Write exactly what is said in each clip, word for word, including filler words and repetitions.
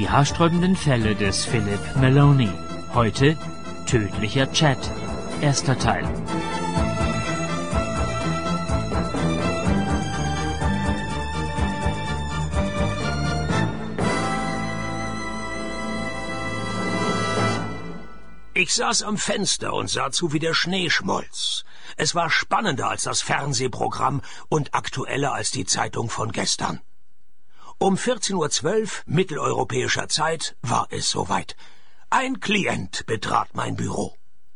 Die haarsträubenden Fälle des Philip Maloney. Heute tödlicher Chat. Erster Teil. Ich saß am Fenster und sah zu, wie der Schnee schmolz. Es war spannender als das Fernsehprogramm und aktueller als die Zeitung von gestern. Um vierzehn Uhr zwölf mitteleuropäischer Zeit war es soweit. Ein Klient betrat mein Büro.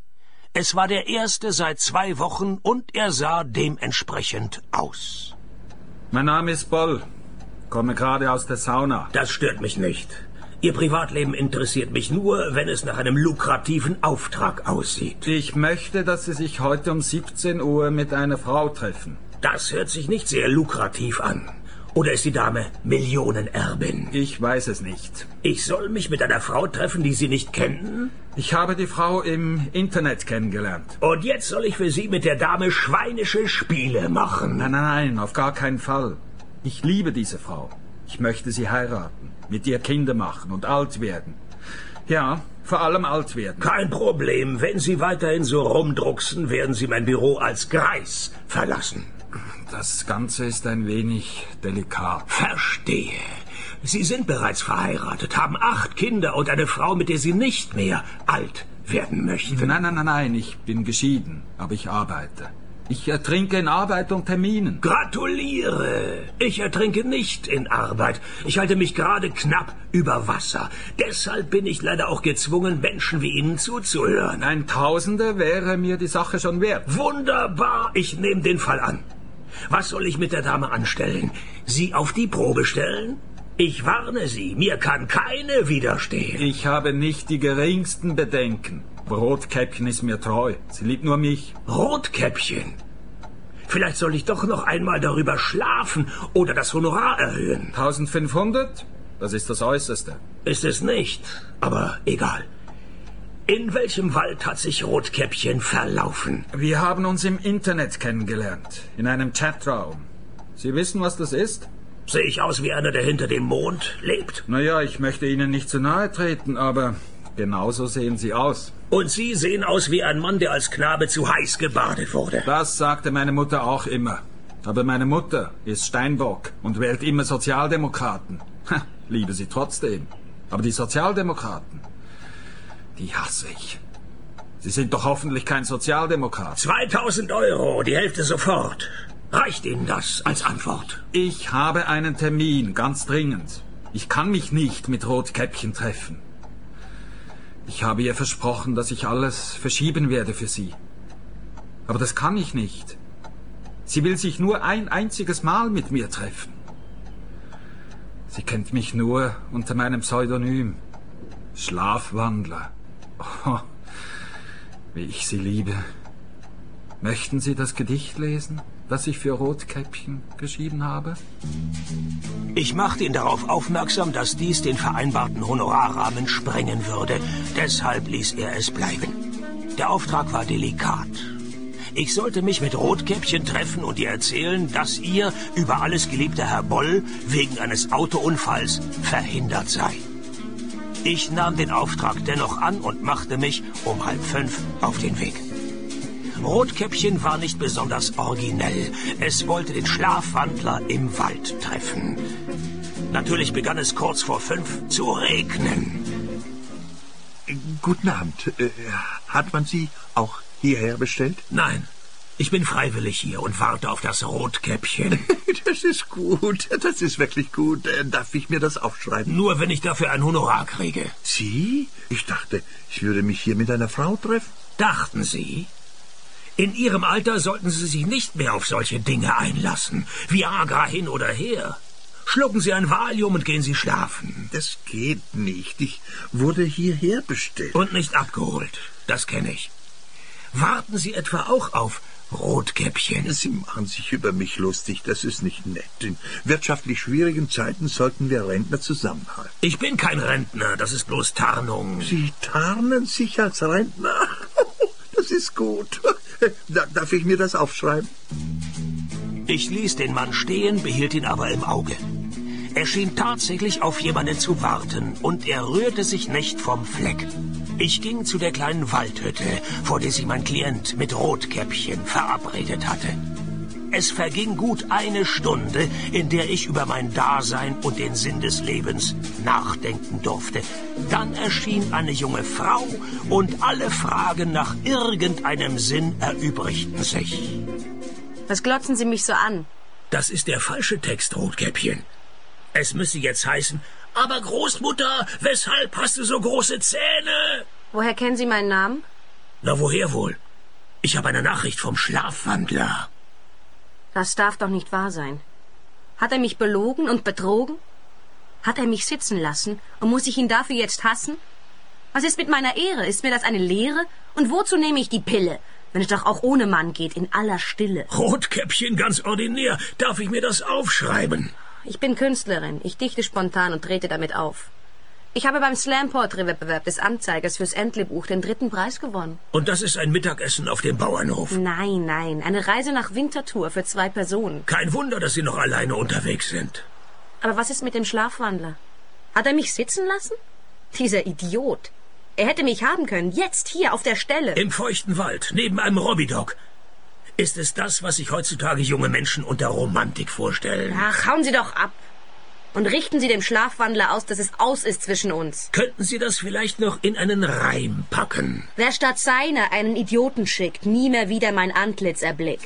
Es war der erste seit zwei Wochen und er sah dementsprechend aus. Mein Name ist Boll. Komme gerade aus der Sauna. Das stört mich nicht. Ihr Privatleben interessiert mich nur, wenn es nach einem lukrativen Auftrag aussieht. Ich möchte, dass Sie sich heute um siebzehn Uhr mit einer Frau treffen. Das hört sich nicht sehr lukrativ an. Oder ist die Dame Millionenerbin? Ich weiß es nicht. Ich soll mich mit einer Frau treffen, die Sie nicht kennen? Ich habe die Frau im Internet kennengelernt. Und jetzt soll ich für Sie mit der Dame schweinische Spiele machen? Nein, nein, nein, auf gar keinen Fall. Ich liebe diese Frau. Ich möchte sie heiraten, mit ihr Kinder machen und alt werden. Ja, vor allem alt werden. Kein Problem. Wenn Sie weiterhin so rumdrucksen, werden Sie mein Büro als Greis verlassen. Das Ganze ist ein wenig delikat. Verstehe. Sie sind bereits verheiratet, haben acht Kinder und eine Frau, mit der Sie nicht mehr alt werden möchten. Nein, nein, nein, nein, ich bin geschieden, aber ich arbeite. Ich ertrinke in Arbeit und Terminen. Gratuliere! Ich ertrinke nicht in Arbeit. Ich halte mich gerade knapp über Wasser. Deshalb bin ich leider auch gezwungen, Menschen wie Ihnen zuzuhören. Ein Tausender wäre mir die Sache schon wert. Wunderbar, ich nehme den Fall an. Was soll ich mit der Dame anstellen? Sie auf die Probe stellen? Ich warne Sie, mir kann keine widerstehen. Ich habe nicht die geringsten Bedenken. Rotkäppchen ist mir treu. Sie liebt nur mich. Rotkäppchen? Vielleicht soll ich doch noch einmal darüber schlafen oder das Honorar erhöhen. eintausendfünfhundert? Das ist das Äußerste. Ist es nicht, aber egal. In welchem Wald hat sich Rotkäppchen verlaufen? Wir haben uns im Internet kennengelernt, in einem Chatraum. Sie wissen, was das ist? Sehe ich aus wie einer, der hinter dem Mond lebt? Naja, ich möchte Ihnen nicht zu nahe treten, aber genauso sehen Sie aus. Und Sie sehen aus wie ein Mann, der als Knabe zu heiß gebadet wurde. Das sagte meine Mutter auch immer. Aber meine Mutter ist Steinbock und wählt immer Sozialdemokraten. Ha, liebe sie trotzdem. Aber die Sozialdemokraten, die hasse ich. Sie sind doch hoffentlich kein Sozialdemokrat. zweitausend Euro, die Hälfte sofort. Reicht Ihnen das als Antwort? Ich habe einen Termin, ganz dringend. Ich kann mich nicht mit Rotkäppchen treffen. Ich habe ihr versprochen, dass ich alles verschieben werde für sie. Aber das kann ich nicht. Sie will sich nur ein einziges Mal mit mir treffen. Sie kennt mich nur unter meinem Pseudonym. Schlafwandler. Oh, wie ich sie liebe. Möchten Sie das Gedicht lesen, das ich für Rotkäppchen geschrieben habe? Ich machte ihn darauf aufmerksam, dass dies den vereinbarten Honorarrahmen sprengen würde. Deshalb ließ er es bleiben. Der Auftrag war delikat. Ich sollte mich mit Rotkäppchen treffen und ihr erzählen, dass ihr über alles geliebter Herr Boll wegen eines Autounfalls verhindert sei. Ich nahm den Auftrag dennoch an und machte mich um halb fünf auf den Weg. Rotkäppchen war nicht besonders originell. Es wollte den Schlafwandler im Wald treffen. Natürlich begann es kurz vor fünf zu regnen. Guten Abend. Äh, hat man Sie auch hierher bestellt? Nein, ich bin freiwillig hier und warte auf das Rotkäppchen. Das ist gut, das ist wirklich gut. Darf ich mir das aufschreiben? Nur wenn ich dafür ein Honorar kriege. Sie? Ich dachte, ich würde mich hier mit einer Frau treffen. Dachten Sie? In Ihrem Alter sollten Sie sich nicht mehr auf solche Dinge einlassen. Viagra hin oder her. Schlucken Sie ein Valium und gehen Sie schlafen. Das geht nicht. Ich wurde hierher bestellt. Und nicht abgeholt. Das kenne ich. Warten Sie etwa auch auf Rotkäppchen? Sie machen sich über mich lustig. Das ist nicht nett. In wirtschaftlich schwierigen Zeiten sollten wir Rentner zusammenhalten. Ich bin kein Rentner. Das ist bloß Tarnung. Sie tarnen sich als Rentner? Das ist gut. Darf ich mir das aufschreiben? Ich ließ den Mann stehen, behielt ihn aber im Auge. Er schien tatsächlich auf jemanden zu warten, und er rührte sich nicht vom Fleck. Ich ging zu der kleinen Waldhütte, vor der sich mein Klient mit Rotkäppchen verabredet hatte. Es verging gut eine Stunde, in der ich über mein Dasein und den Sinn des Lebens nachdenken durfte. Dann erschien eine junge Frau, und alle Fragen nach irgendeinem Sinn erübrigten sich. Was glotzen Sie mich so an? Das ist der falsche Text, Rotkäppchen. Es müsse jetzt heißen: Aber Großmutter, weshalb hast du so große Zähne? Woher kennen Sie meinen Namen? Na, woher wohl? Ich habe eine Nachricht vom Schlafwandler. Das darf doch nicht wahr sein. Hat er mich belogen und betrogen? Hat er mich sitzen lassen und muss ich ihn dafür jetzt hassen? Was ist mit meiner Ehre? Ist mir das eine Lehre? Und wozu nehme ich die Pille, wenn es doch auch ohne Mann geht, in aller Stille? Rotkäppchen, ganz ordinär. Darf ich mir das aufschreiben? Ich bin Künstlerin. Ich dichte spontan und trete damit auf. Ich habe beim Slam-Poetry-Wettbewerb des Anzeigers fürs Entlebuch den dritten Preis gewonnen. Und das ist ein Mittagessen auf dem Bauernhof? Nein, nein. Eine Reise nach Winterthur für zwei Personen. Kein Wunder, dass Sie noch alleine unterwegs sind. Aber was ist mit dem Schlafwandler? Hat er mich sitzen lassen? Dieser Idiot. Er hätte mich haben können, jetzt hier auf der Stelle. Im feuchten Wald, neben einem Robbydog. Ist es das, was sich heutzutage junge Menschen unter Romantik vorstellen? Ach, hauen Sie doch ab. Und richten Sie dem Schlafwandler aus, dass es aus ist zwischen uns. Könnten Sie das vielleicht noch in einen Reim packen? Wer statt seiner einen Idioten schickt, nie mehr wieder mein Antlitz erblickt.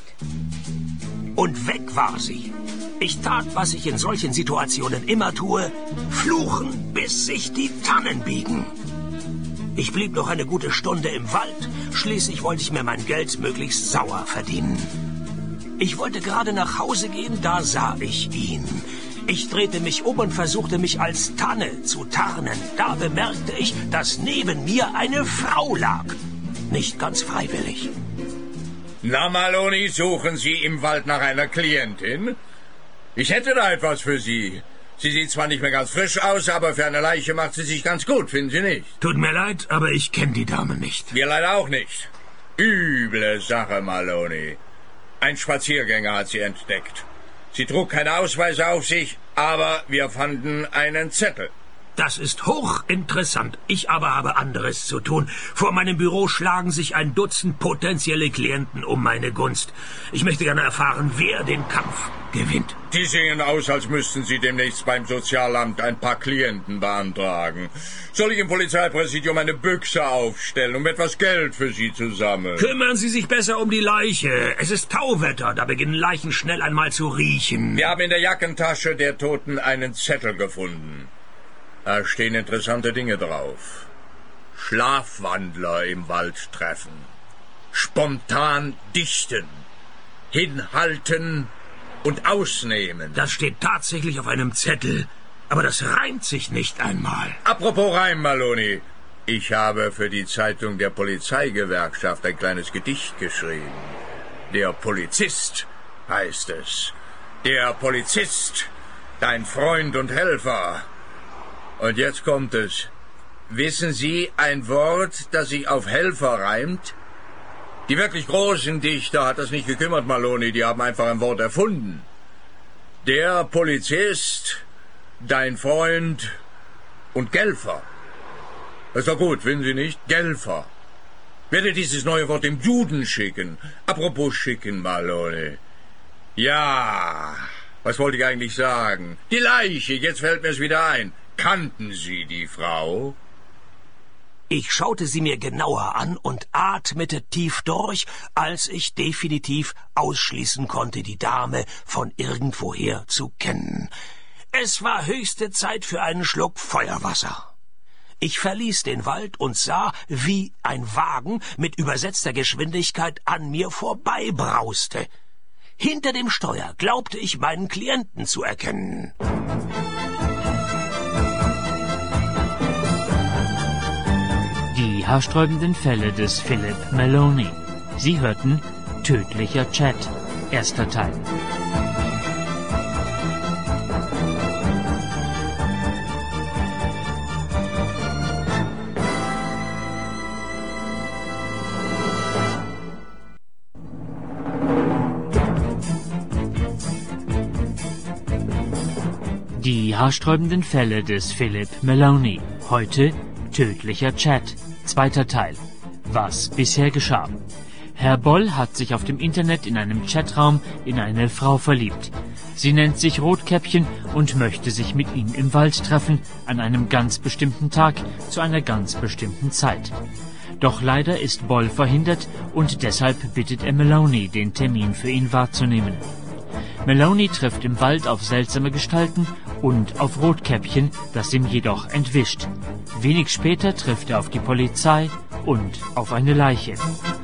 Und weg war sie. Ich tat, was ich in solchen Situationen immer tue: fluchen, bis sich die Tannen biegen. Ich blieb noch eine gute Stunde im Wald. Schließlich wollte ich mir mein Geld möglichst sauer verdienen. Ich wollte gerade nach Hause gehen, da sah ich ihn. Ich drehte mich um und versuchte, mich als Tanne zu tarnen. Da bemerkte ich, dass neben mir eine Frau lag. Nicht ganz freiwillig. Na, Maloney, suchen Sie im Wald nach einer Klientin? Ich hätte da etwas für Sie. Sie sieht zwar nicht mehr ganz frisch aus, aber für eine Leiche macht sie sich ganz gut, finden Sie nicht? Tut mir leid, aber ich kenne die Dame nicht. Wir leider auch nicht. Üble Sache, Maloney. Ein Spaziergänger hat sie entdeckt. Sie trug keine Ausweise auf sich, aber wir fanden einen Zettel. Das ist hochinteressant. Ich aber habe anderes zu tun. Vor meinem Büro schlagen sich ein Dutzend potenzielle Klienten um meine Gunst. Ich möchte gerne erfahren, wer den Kampf gewinnt. Die sehen aus, als müssten Sie demnächst beim Sozialamt ein paar Klienten beantragen. Soll ich im Polizeipräsidium eine Büchse aufstellen, um etwas Geld für Sie zu sammeln? Kümmern Sie sich besser um die Leiche. Es ist Tauwetter, da beginnen Leichen schnell einmal zu riechen. Wir haben in der Jackentasche der Toten einen Zettel gefunden. Da stehen interessante Dinge drauf. Schlafwandler im Wald treffen. Spontan dichten. Hinhalten und ausnehmen. Das steht tatsächlich auf einem Zettel. Aber das reimt sich nicht einmal. Apropos Reim, Maloney. Ich habe für die Zeitung der Polizeigewerkschaft ein kleines Gedicht geschrieben. Der Polizist heißt es. Der Polizist, dein Freund und Helfer. Und jetzt kommt es. Wissen Sie ein Wort, das sich auf Helfer reimt? Die wirklich großen Dichter hat das nicht gekümmert, Maloney. Die haben einfach ein Wort erfunden. Der Polizist, dein Freund und Gelfer. Das ist doch gut, finden Sie nicht? Gelfer. Werde dieses neue Wort dem Duden schicken. Apropos schicken, Maloney. Ja, was wollte ich eigentlich sagen? Die Leiche, jetzt fällt mir es wieder ein. Kannten Sie die Frau? Ich schaute sie mir genauer an und atmete tief durch, als ich definitiv ausschließen konnte, die Dame von irgendwoher zu kennen. Es war höchste Zeit für einen Schluck Feuerwasser. Ich verließ den Wald und sah, wie ein Wagen mit übersetzter Geschwindigkeit an mir vorbeibrauste. Hinter dem Steuer glaubte ich, meinen Klienten zu erkennen. Die haarsträubenden Fälle des Philip Maloney. Sie hörten Tödlicher Chat, erster Teil. Die haarsträubenden Fälle des Philip Maloney. Heute tödlicher Chat. Zweiter Teil. Was bisher geschah. Herr Boll hat sich auf dem Internet in einem Chatraum in eine Frau verliebt. Sie nennt sich Rotkäppchen und möchte sich mit ihm im Wald treffen, an einem ganz bestimmten Tag, zu einer ganz bestimmten Zeit. Doch leider ist Boll verhindert und deshalb bittet er Maloney, den Termin für ihn wahrzunehmen. Maloney trifft im Wald auf seltsame Gestalten und auf Rotkäppchen, das ihm jedoch entwischt. Wenig später trifft er auf die Polizei und auf eine Leiche.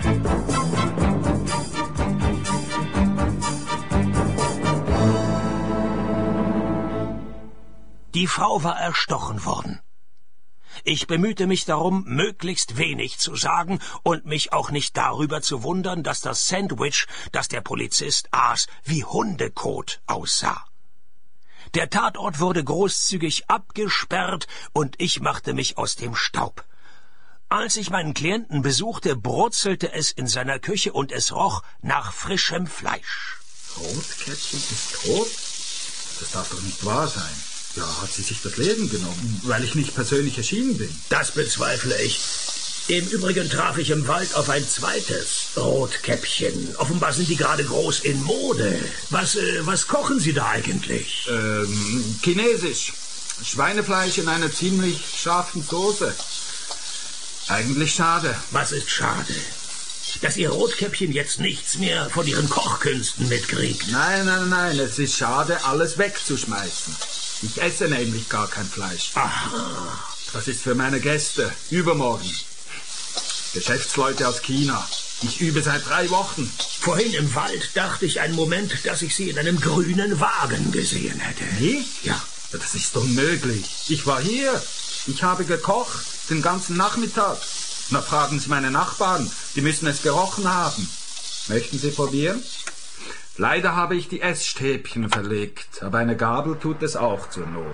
Die Frau war erstochen worden. Ich bemühte mich darum, möglichst wenig zu sagen und mich auch nicht darüber zu wundern, dass das Sandwich, das der Polizist aß, wie Hundekot aussah. Der Tatort wurde großzügig abgesperrt und ich machte mich aus dem Staub. Als ich meinen Klienten besuchte, brutzelte es in seiner Küche und es roch nach frischem Fleisch. Rotkäppchen ist tot? Das darf doch nicht wahr sein. Ja, hat sie sich das Leben genommen, weil ich nicht persönlich erschienen bin? Das bezweifle ich. Im Übrigen traf ich im Wald auf ein zweites Rotkäppchen. Offenbar sind die gerade groß in Mode. Was, äh, was kochen Sie da eigentlich? Ähm, chinesisch. Schweinefleisch in einer ziemlich scharfen Soße. Eigentlich schade. Was ist schade? Dass Ihr Rotkäppchen jetzt nichts mehr von Ihren Kochkünsten mitkriegt. Nein, nein, nein, es ist schade, alles wegzuschmeißen. Ich esse nämlich gar kein Fleisch. Aha. Das ist für meine Gäste. Übermorgen. Geschäftsleute aus China. Ich übe seit drei Wochen. Vorhin im Wald dachte ich einen Moment, dass ich Sie in einem grünen Wagen gesehen hätte. Wie? Ja. Das ist unmöglich. Ich war hier. Ich habe gekocht, den ganzen Nachmittag. Na, fragen Sie meine Nachbarn. Die müssen es gerochen haben. Möchten Sie probieren? Leider habe ich die Essstäbchen verlegt, aber eine Gabel tut es auch zur Not.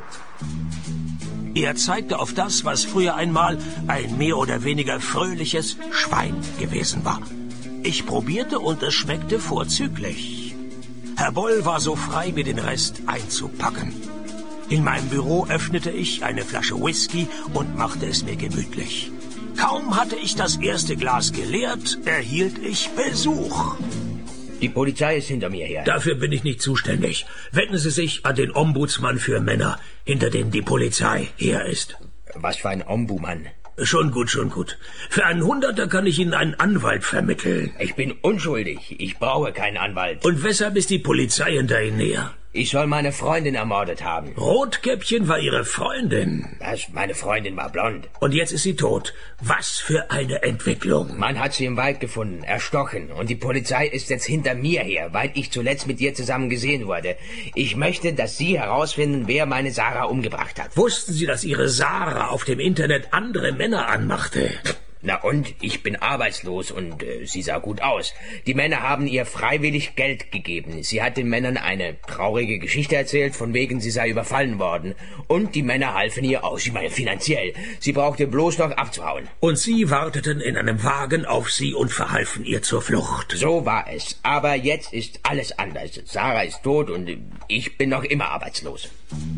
Er zeigte auf das, was früher einmal ein mehr oder weniger fröhliches Schwein gewesen war. Ich probierte und es schmeckte vorzüglich. Herr Boll war so frei, mir den Rest einzupacken. In meinem Büro öffnete ich eine Flasche Whisky und machte es mir gemütlich. Kaum hatte ich das erste Glas geleert, erhielt ich Besuch. Die Polizei ist hinter mir her. Dafür bin ich nicht zuständig. Wenden Sie sich an den Ombudsmann für Männer, hinter dem die Polizei her ist. Was für ein Ombudsmann? Schon gut, schon gut. Für einen Hunderter kann ich Ihnen einen Anwalt vermitteln. Ich bin unschuldig. Ich brauche keinen Anwalt. Und weshalb ist die Polizei hinter Ihnen her? Ich soll meine Freundin ermordet haben. Rotkäppchen war Ihre Freundin. Was? Meine Freundin war blond. Und jetzt ist sie tot. Was für eine Entwicklung. Man hat sie im Wald gefunden, erstochen. Und die Polizei ist jetzt hinter mir her, weil ich zuletzt mit ihr zusammen gesehen wurde. Ich möchte, dass Sie herausfinden, wer meine Sarah umgebracht hat. Wussten Sie, dass Ihre Sarah auf dem Internet andere Männer anmachte? Na und? Ich bin arbeitslos und äh, sie sah gut aus. Die Männer haben ihr freiwillig Geld gegeben. Sie hat den Männern eine traurige Geschichte erzählt, von wegen sie sei überfallen worden. Und die Männer halfen ihr aus, ich meine finanziell. Sie brauchte bloß noch abzuhauen. Und Sie warteten in einem Wagen auf sie und verhalfen ihr zur Flucht. So war es. Aber jetzt ist alles anders. Sarah ist tot und ich bin noch immer arbeitslos.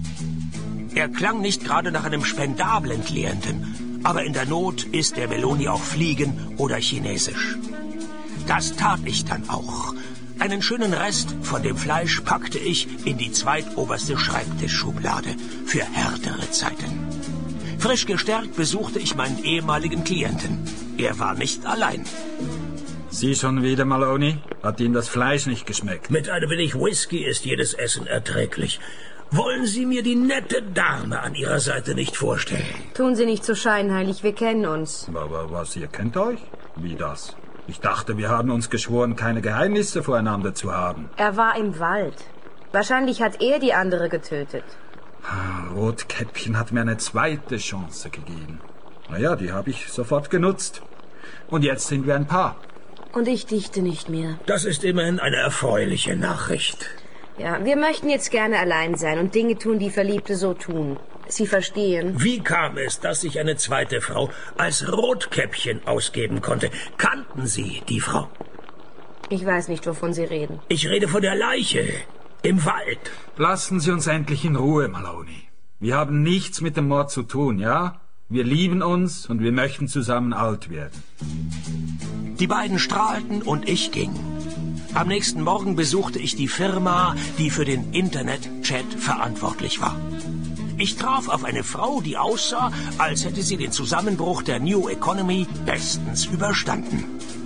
Er klang nicht gerade nach einem spendablen Klienten. Aber in der Not isst der Maloney auch Fliegen oder Chinesisch. Das tat ich dann auch. Einen schönen Rest von dem Fleisch packte ich in die zweitoberste Schreibtischschublade für härtere Zeiten. Frisch gestärkt besuchte ich meinen ehemaligen Klienten. Er war nicht allein. Sie schon wieder, Maloney? Hat Ihnen das Fleisch nicht geschmeckt? Mit einem wenig Whisky ist jedes Essen erträglich. Wollen Sie mir die nette Dame an Ihrer Seite nicht vorstellen? Tun Sie nicht so scheinheilig, wir kennen uns. Aber was, ihr kennt euch? Wie das? Ich dachte, wir haben uns geschworen, keine Geheimnisse voreinander zu haben. Er war im Wald. Wahrscheinlich hat er die andere getötet. Rotkäppchen hat mir eine zweite Chance gegeben. Naja, die habe ich sofort genutzt. Und jetzt sind wir ein Paar. Und ich dichte nicht mehr. Das ist immerhin eine erfreuliche Nachricht. Ja, wir möchten jetzt gerne allein sein und Dinge tun, die Verliebte so tun. Sie verstehen. Wie kam es, dass sich eine zweite Frau als Rotkäppchen ausgeben konnte? Kannten Sie die Frau? Ich weiß nicht, wovon Sie reden. Ich rede von der Leiche. Im Wald. Lassen Sie uns endlich in Ruhe, Maloney. Wir haben nichts mit dem Mord zu tun, ja? Wir lieben uns und wir möchten zusammen alt werden. Die beiden strahlten und ich ging. Am nächsten Morgen besuchte ich die Firma, die für den Internet-Chat verantwortlich war. Ich traf auf eine Frau, die aussah, als hätte sie den Zusammenbruch der New Economy bestens überstanden.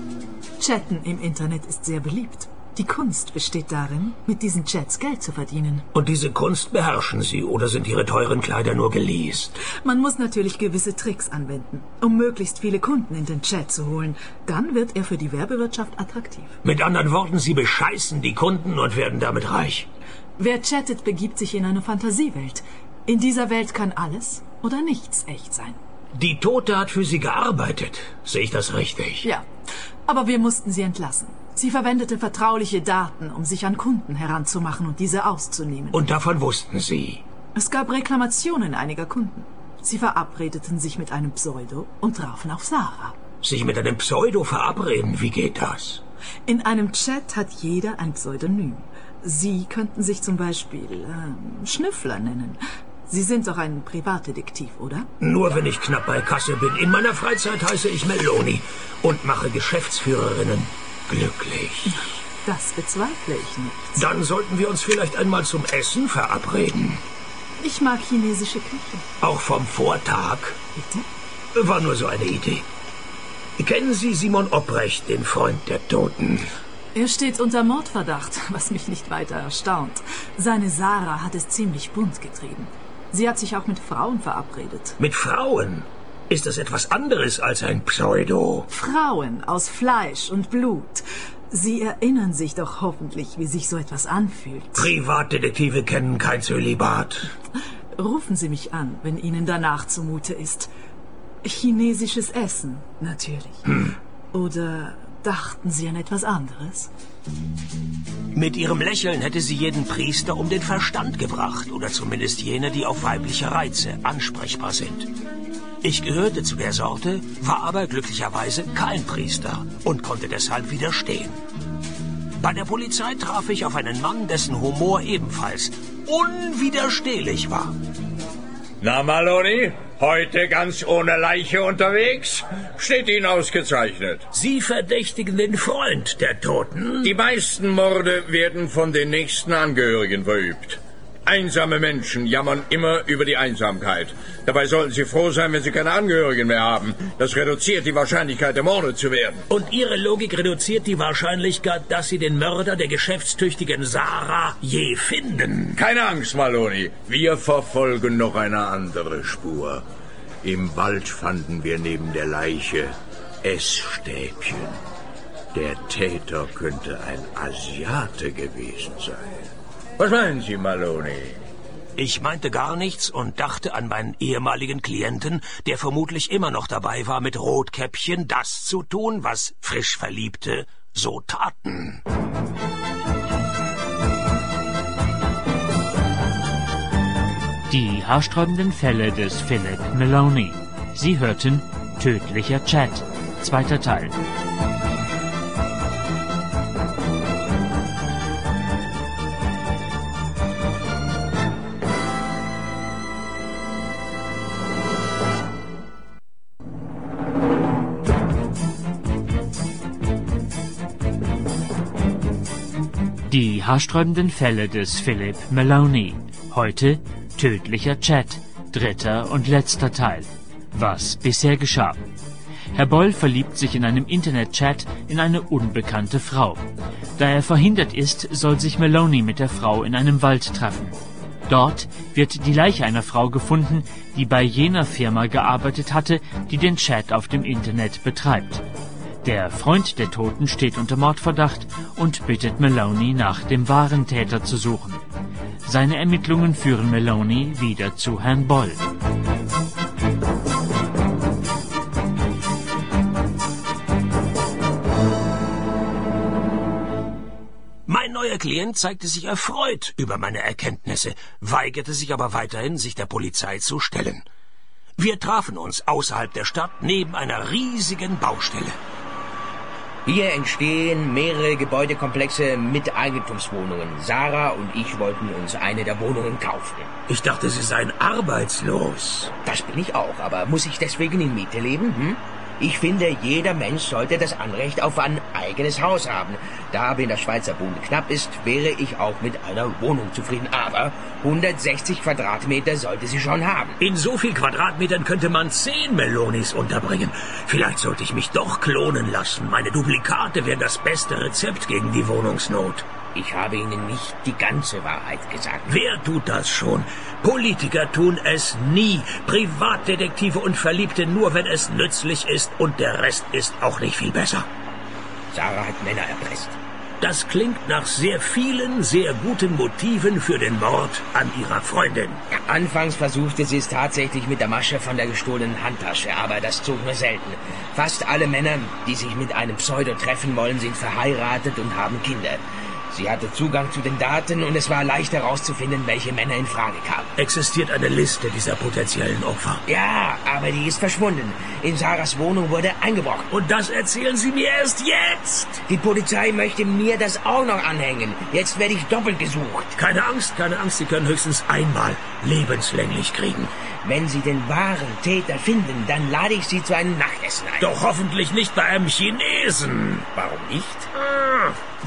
Chatten im Internet ist sehr beliebt. Die Kunst besteht darin, mit diesen Chats Geld zu verdienen. Und diese Kunst beherrschen Sie, oder sind Ihre teuren Kleider nur geleast? Man muss natürlich gewisse Tricks anwenden, um möglichst viele Kunden in den Chat zu holen. Dann wird er für die Werbewirtschaft attraktiv. Mit anderen Worten, Sie bescheißen die Kunden und werden damit reich. Wer chattet, begibt sich in eine Fantasiewelt. In dieser Welt kann alles oder nichts echt sein. Die Tote hat für Sie gearbeitet. Sehe ich das richtig? Ja, aber wir mussten sie entlassen. Sie verwendete vertrauliche Daten, um sich an Kunden heranzumachen und diese auszunehmen. Und davon wussten Sie? Es gab Reklamationen einiger Kunden. Sie verabredeten sich mit einem Pseudo und trafen auf Sarah. Sich mit einem Pseudo verabreden, wie geht das? In einem Chat hat jeder ein Pseudonym. Sie könnten sich zum Beispiel äh, Schnüffler nennen. Sie sind doch ein Privatdetektiv, oder? Nur wenn ich knapp bei Kasse bin. In meiner Freizeit heiße ich Meloni und mache Geschäftsführerinnen glücklich. Das bezweifle ich nicht. Dann sollten wir uns vielleicht einmal zum Essen verabreden. Ich mag chinesische Küche. Auch vom Vortag? Bitte? War nur so eine Idee. Kennen Sie Simon Obrecht, den Freund der Toten? Er steht unter Mordverdacht, was mich nicht weiter erstaunt. Seine Sarah hat es ziemlich bunt getrieben. Sie hat sich auch mit Frauen verabredet. Mit Frauen? Ist das etwas anderes als ein Pseudo? Frauen aus Fleisch und Blut. Sie erinnern sich doch hoffentlich, wie sich so etwas anfühlt. Privatdetektive kennen kein Zölibat. Rufen Sie mich an, wenn Ihnen danach zumute ist. Chinesisches Essen, natürlich. Hm. Oder dachten Sie an etwas anderes? Mit ihrem Lächeln hätte sie jeden Priester um den Verstand gebracht. Oder zumindest jene, die auf weibliche Reize ansprechbar sind. Ich gehörte zu der Sorte, war aber glücklicherweise kein Priester und konnte deshalb widerstehen. Bei der Polizei traf ich auf einen Mann, dessen Humor ebenfalls unwiderstehlich war. Na, Maloney, heute ganz ohne Leiche unterwegs? Steht Ihnen ausgezeichnet. Sie verdächtigen den Freund der Toten? Die meisten Morde werden von den nächsten Angehörigen verübt. Einsame Menschen jammern immer über die Einsamkeit. Dabei sollten sie froh sein, wenn sie keine Angehörigen mehr haben. Das reduziert die Wahrscheinlichkeit, ermordet zu werden. Und Ihre Logik reduziert die Wahrscheinlichkeit, dass Sie den Mörder der geschäftstüchtigen Sarah je finden. Keine Angst, Maloney. Wir verfolgen noch eine andere Spur. Im Wald fanden wir neben der Leiche Essstäbchen. Der Täter könnte ein Asiate gewesen sein. Was meinen Sie, Maloney? Ich meinte gar nichts und dachte an meinen ehemaligen Klienten, der vermutlich immer noch dabei war, mit Rotkäppchen das zu tun, was frisch Verliebte so taten. Die haarsträubenden Fälle des Philip Maloney. Sie hörten Tödlicher Chat, zweiter Teil. Die haarsträubenden Fälle des Philip Maloney. Heute Tödlicher Chat, dritter und letzter Teil. Was bisher geschah. Herr Boll verliebt sich in einem Internet-Chat in eine unbekannte Frau. Da er verhindert ist, soll sich Maloney mit der Frau in einem Wald treffen. Dort wird die Leiche einer Frau gefunden, die bei jener Firma gearbeitet hatte, die den Chat auf dem Internet betreibt. Der Freund der Toten steht unter Mordverdacht und bittet Maloney, nach dem wahren Täter zu suchen. Seine Ermittlungen führen Maloney wieder zu Herrn Boll. Mein neuer Klient zeigte sich erfreut über meine Erkenntnisse, weigerte sich aber weiterhin, sich der Polizei zu stellen. Wir trafen uns außerhalb der Stadt neben einer riesigen Baustelle. Hier entstehen mehrere Gebäudekomplexe mit Eigentumswohnungen. Sarah und ich wollten uns eine der Wohnungen kaufen. Ich dachte, Sie seien arbeitslos. Das bin ich auch, aber muss ich deswegen in Miete leben? Hm? Ich finde, jeder Mensch sollte das Anrecht auf ein eigenes Haus haben. Da aber in der Schweizer Bund knapp ist, wäre ich auch mit einer Wohnung zufrieden. Aber hundertsechzig Quadratmeter sollte sie schon haben. In so viel Quadratmetern könnte man zehn Melonis unterbringen. Vielleicht sollte ich mich doch klonen lassen. Meine Duplikate wären das beste Rezept gegen die Wohnungsnot. Ich habe Ihnen nicht die ganze Wahrheit gesagt. Wer tut das schon? Politiker tun es nie. Privatdetektive und Verliebte nur, wenn es nützlich ist. Und der Rest ist auch nicht viel besser. Sarah hat Männer erpresst. Das klingt nach sehr vielen, sehr guten Motiven für den Mord an ihrer Freundin. Ja, anfangs versuchte sie es tatsächlich mit der Masche von der gestohlenen Handtasche, aber das zog nur selten. Fast alle Männer, die sich mit einem Pseudo treffen wollen, sind verheiratet und haben Kinder. Sie hatte Zugang zu den Daten und es war leicht herauszufinden, welche Männer in Frage kamen. Existiert eine Liste dieser potenziellen Opfer? Ja, aber die ist verschwunden. In Sarahs Wohnung wurde eingebrochen. Und das erzählen Sie mir erst jetzt? Die Polizei möchte mir das auch noch anhängen. Jetzt werde ich doppelt gesucht. Keine Angst, keine Angst. Sie können höchstens einmal lebenslänglich kriegen. Wenn Sie den wahren Täter finden, dann lade ich Sie zu einem Nachtessen ein. Doch hoffentlich nicht bei einem Chinesen. Warum nicht? Ah.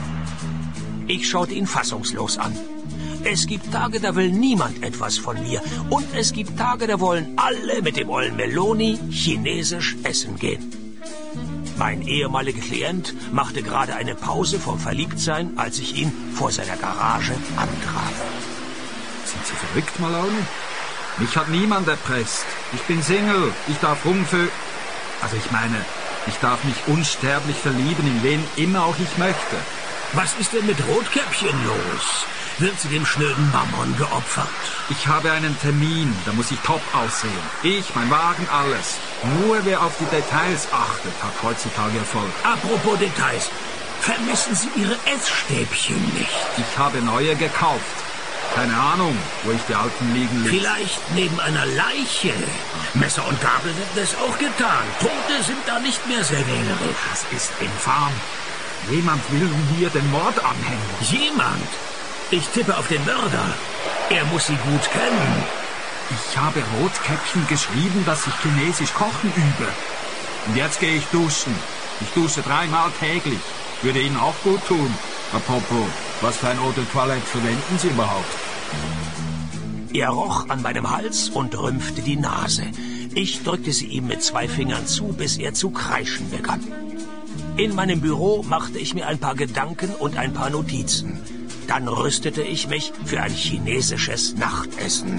Ich schaute ihn fassungslos an. Es gibt Tage, da will niemand etwas von mir. Und es gibt Tage, da wollen alle mit dem ollen Meloni chinesisch essen gehen. Mein ehemaliger Klient machte gerade eine Pause vom Verliebtsein, als ich ihn vor seiner Garage antraf. Sind Sie verrückt, Malone? Mich hat niemand erpresst. Ich bin Single. Ich darf rumfö... Also ich meine, ich darf mich unsterblich verlieben, in wen immer auch ich möchte. Was ist denn mit Rotkäppchen los? Wird sie dem schnöden Mammon geopfert? Ich habe einen Termin, da muss ich top aussehen. Ich, mein Wagen, alles. Nur wer auf die Details achtet, hat heutzutage Erfolg. Apropos Details, vermissen Sie Ihre Essstäbchen nicht? Ich habe neue gekauft. Keine Ahnung, wo ich die alten liegen ließ. Vielleicht neben einer Leiche. Messer und Gabel werden es auch getan. Tote sind da nicht mehr sehr wählerisch. Das ist infam. Jemand will hier den Mord anhängen. Jemand? Ich tippe auf den Mörder. Er muss Sie gut kennen. Ich habe Rotkäppchen geschrieben, dass ich Chinesisch kochen übe. Und jetzt gehe ich duschen. Ich dusche dreimal täglich. Würde Ihnen auch gut tun. Apropos, was für ein Eau de Toilette verwenden Sie überhaupt? Er roch an meinem Hals und rümpfte die Nase. Ich drückte sie ihm mit zwei Fingern zu, bis er zu kreischen begann. In meinem Büro machte ich mir ein paar Gedanken und ein paar Notizen. Dann rüstete ich mich für ein chinesisches Nachtessen.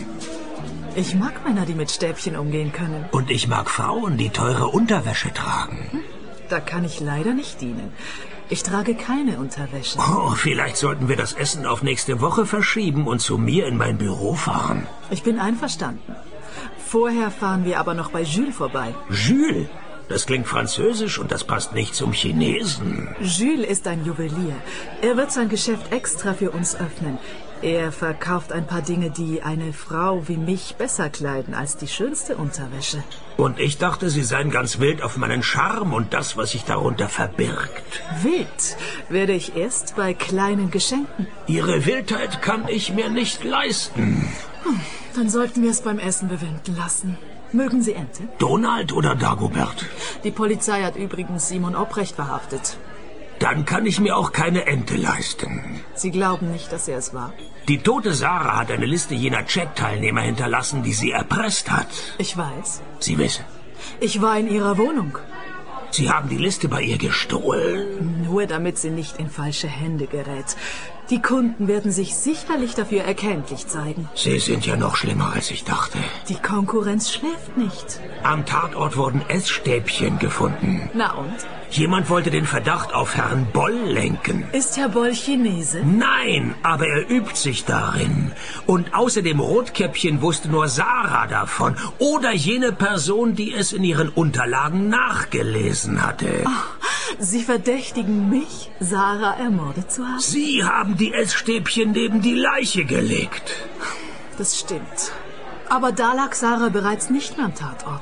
Ich mag Männer, die mit Stäbchen umgehen können. Und ich mag Frauen, die teure Unterwäsche tragen. Da kann ich leider nicht dienen. Ich trage keine Unterwäsche. Oh, vielleicht sollten wir das Essen auf nächste Woche verschieben und zu mir in mein Büro fahren. Ich bin einverstanden. Vorher fahren wir aber noch bei Jules vorbei. Jules? Das klingt französisch und das passt nicht zum Chinesen. Jules ist ein Juwelier. Er wird sein Geschäft extra für uns öffnen. Er verkauft ein paar Dinge, die eine Frau wie mich besser kleiden als die schönste Unterwäsche. Und ich dachte, Sie seien ganz wild auf meinen Charme und das, was sich darunter verbirgt. Wild werde ich erst bei kleinen Geschenken. Ihre Wildheit kann ich mir nicht leisten. Hm, dann sollten wir es beim Essen bewenden lassen. Mögen Sie Ente? Donald oder Dagobert? Die Polizei hat übrigens Simon Obrecht verhaftet. Dann kann ich mir auch keine Ente leisten. Sie glauben nicht, dass er es war? Die tote Sarah hat eine Liste jener Chat-Teilnehmer hinterlassen, die sie erpresst hat. Ich weiß. Sie wissen. Ich war in ihrer Wohnung. Sie haben die Liste bei ihr gestohlen? Nur damit sie nicht in falsche Hände gerät. Die Kunden werden sich sicherlich dafür erkenntlich zeigen. Sie sind ja noch schlimmer, als ich dachte. Die Konkurrenz schläft nicht. Am Tatort wurden Essstäbchen gefunden. Na und? Jemand wollte den Verdacht auf Herrn Boll lenken. Ist Herr Boll Chinese? Nein, aber er übt sich darin. Und außer dem Rotkäppchen wusste nur Sarah davon. Oder jene Person, die es in ihren Unterlagen nachgelesen hatte. Oh, Sie verdächtigen mich, Sarah ermordet zu haben? Sie haben die Essstäbchen neben die Leiche gelegt. Das stimmt. Aber da lag Sarah bereits nicht mehr am Tatort.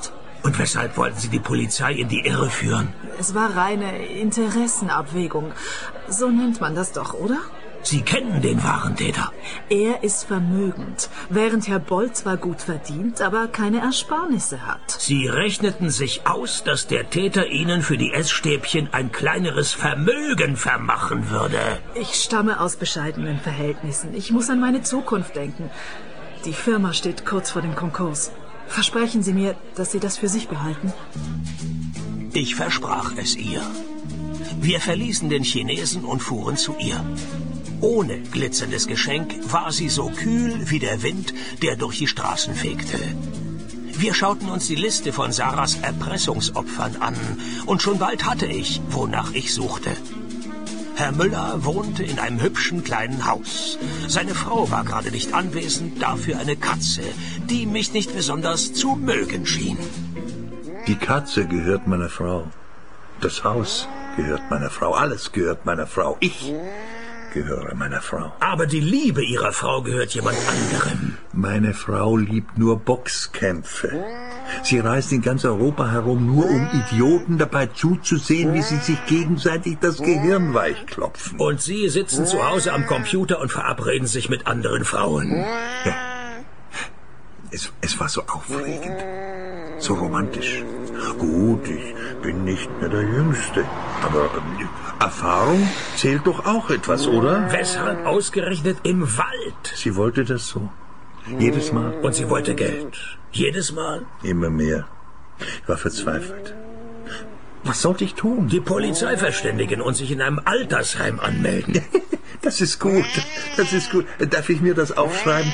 Und weshalb wollten Sie die Polizei in die Irre führen? Es war reine Interessenabwägung. So nennt man das doch, oder? Sie kennen den wahren Täter. Er ist vermögend, während Herr Boll zwar gut verdient, aber keine Ersparnisse hat. Sie rechneten sich aus, dass der Täter Ihnen für die Essstäbchen ein kleineres Vermögen vermachen würde. Ich stamme aus bescheidenen Verhältnissen. Ich muss an meine Zukunft denken. Die Firma steht kurz vor dem Konkurs. Versprechen Sie mir, dass Sie das für sich behalten? Ich versprach es ihr. Wir verließen den Chinesen und fuhren zu ihr. Ohne glitzerndes Geschenk war sie so kühl wie der Wind, der durch die Straßen fegte. Wir schauten uns die Liste von Sarahs Erpressungsopfern an, und schon bald hatte ich, wonach ich suchte. Herr Müller wohnte in einem hübschen kleinen Haus. Seine Frau war gerade nicht anwesend, dafür eine Katze, die mich nicht besonders zu mögen schien. Die Katze gehört meiner Frau. Das Haus gehört meiner Frau. Alles gehört meiner Frau. Ich gehöre meiner Frau. Aber die Liebe Ihrer Frau gehört jemand anderem. Meine Frau liebt nur Boxkämpfe. Sie reist in ganz Europa herum, nur um Idioten dabei zuzusehen, wie sie sich gegenseitig das Gehirn weichklopfen. Und Sie sitzen zu Hause am Computer und verabreden sich mit anderen Frauen. Ja. Es, es war so aufregend, so romantisch. Gut, ich bin nicht mehr der Jüngste, aber äh, Erfahrung zählt doch auch etwas, oder? Weshalb ausgerechnet im Wald? Sie wollte das so. Jedes Mal. Und sie wollte Geld. Jedes Mal? Immer mehr. Ich war verzweifelt. Was sollte ich tun? Die Polizei verständigen und sich in einem Altersheim anmelden. Das ist gut. Das ist gut. Darf ich mir das aufschreiben?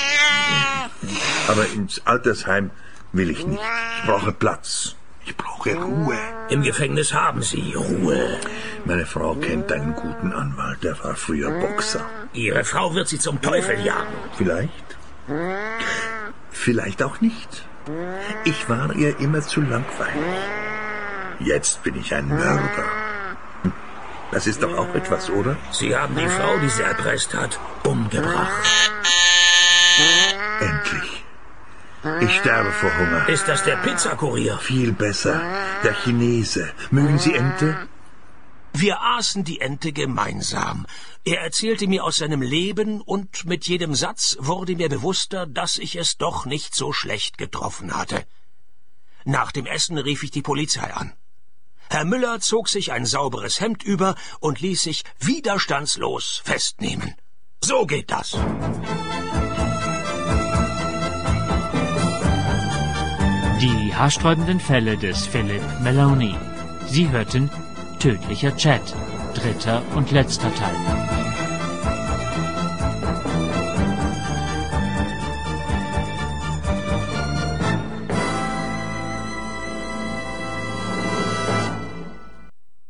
Aber ins Altersheim will ich nicht. Ich brauche Platz. Ich brauche Ruhe. Im Gefängnis haben Sie Ruhe. Meine Frau kennt einen guten Anwalt. Der war früher Boxer. Ihre Frau wird Sie zum Teufel jagen. Vielleicht. Vielleicht auch nicht. Ich war ihr immer zu langweilig. Jetzt bin ich ein Mörder. Das ist doch auch etwas, oder? Sie haben die Frau, die sie erpresst hat, umgebracht. Endlich. Ich sterbe vor Hunger. Ist das der Pizzakurier? Viel besser. Der Chinese. Mögen Sie Ente? Wir aßen die Ente gemeinsam. Er erzählte mir aus seinem Leben, und mit jedem Satz wurde mir bewusster, dass ich es doch nicht so schlecht getroffen hatte. Nach dem Essen rief ich die Polizei an. Herr Müller zog sich ein sauberes Hemd über und ließ sich widerstandslos festnehmen. So geht das. Die haarsträubenden Fälle des Philip Maloney. Sie hörten Tödlicher Chat, dritter und letzter Teil.